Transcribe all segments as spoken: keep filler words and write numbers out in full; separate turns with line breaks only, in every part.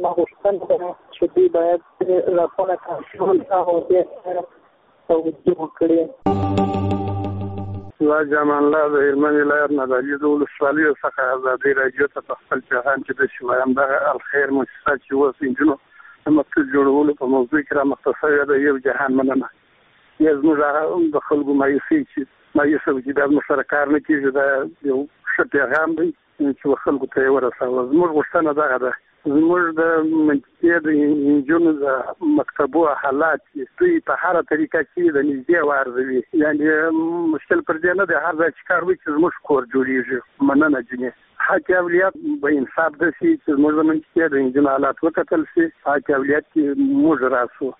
ما غوښتنه ده چې دوی باید راپور کنټرول او دې توجه وکړي.
لا جمان الله د هلمند ولایت نه د علي د ولسوالۍ څخه ازادي راډیو ته په خپل جهان کې د شوایم دغه الخیر مؤسسه چې اوس نجونو د مکتب جوړولو په موضوع کې رامخته شوې ده. یو جهان مننه. یا زموږ د خلکو مایوسي چې مایوسه چې دا موږ سره کار نه کېږي، دا یو ښه پیغام دی چې خلکو ته یې ورسوه. زموږ غوښتنه دغه ده، زموږ د منطقې د نجونو د مکتبو حالات دوی په هره طریقه کې د نږدې وارزوي. یعنې مشکل پر دې نه دی، هر ځای چې کار وکړي چې زموږ کور جوړېږي. مننه جنې. حق اولیت به انصاف ده شي چې زموږ د منطقې د نجونو حالات وکتل شي، حق اولیت کې موږ راسو.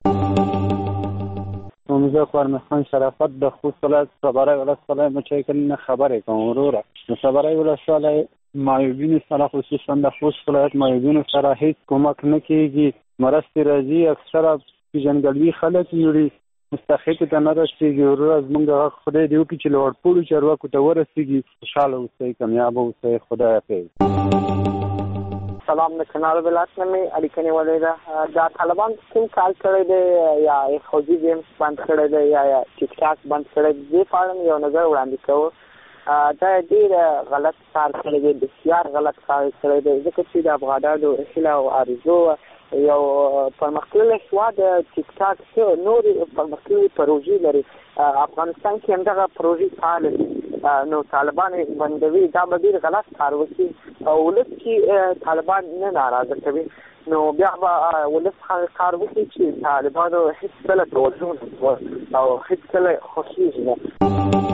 موزه خورمخان شرافت د خوست ولایت صبرای ولسوالۍ مچایکل خبرې کوم وروره. د صبرای ولسوالۍ معیوبینو سره خصوصا د خوست ولایت معیوبینو سره هیڅ کومک نه کیږي. مرستې راځي اکثره پیژنګلوي خلک یوري مستحق ته نه رسیږي. وروره زموږ خدای دې وکړي چې لوړ پوړو چارواکو ته ورسیږي. خوشحاله اوسئ، کامیاب اوسئ. خدای حافظ.
سلام، د کنړ ولایت نه مې اړیکه نیولې ده. دا طالبان کوم کال کړی دی یا خوځي گیمز بند کړی دی یا ټیک ټاک بند کړی دی، دې په اړه یو نظر وړاندې کوو. دا ډېر غلط کار کړی دی، بسیار غلط کار کړی دی، ځکه چې د افغانانو هیله او آرزو یو پرمختللی هېواد ټیک ټاک څه نورې پرمختللې پروژې لري. افغانستان کې همدغه پروژې فعاله دي، نو طالبان بندوي. دا به ډېر غلط کار وکړي او ولس کې طالبان نه ناراضه کوي، نو بیا به ولس هغه کار وکړي چې طالبانو هېڅ کله توجه نه او هېڅ کله خوښېږي نه.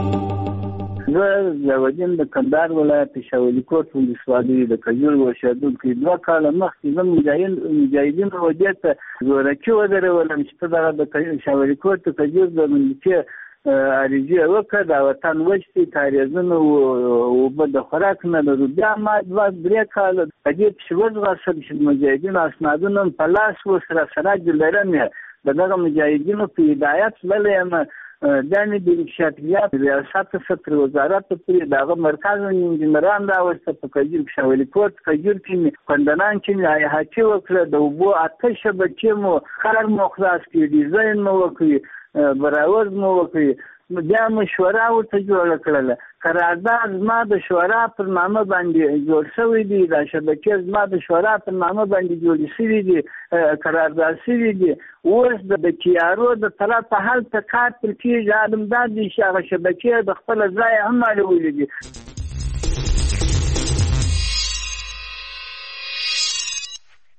زه زودین د کندهار ولایت شاولي کوټ ولسوالۍ د کجور اوسېدونکی دوه کاله مخکې زه مجاهدین وجې ته زورکي ودرولم چې ته دغه د شاولي کوټ د کجور د ملکي عریضې وکړه، د وطن وچ دي، کاریزونه اوبه د خوراک نه لرو. بیا ما دوه درې کاله په دې پسې وځغاستم چې د مجاهدینو اسنادونه په لاس ورسره سراج لرم یې د دغه مجاهدینو په هدایت تللی یم. دا مې د انکشافیات ریاست ستر وزارت پورې د هغه مرکز انجینران راوسته په کجور کې شاولي کوټ کجور کې کندنان کې مې حاجي وکړه. د اوبو اته شبکې مو خلک مو خلاص کړي، ډیزاین مو وکړي، براوز مو وکړي. بیا مشوره ورته جوړه کړله. قرارداد زما د شورا پر نامه باندې جوړ شوی دی، دا شبکې زما د شورا پر نامه باندې جوړې شوي دي، قرارداد شوي دي. اوس د کیارو د طرفه هلته کار تر کېږي، عالم دا دی چې هغه شبکې د خپله ځای هم اړولې دي.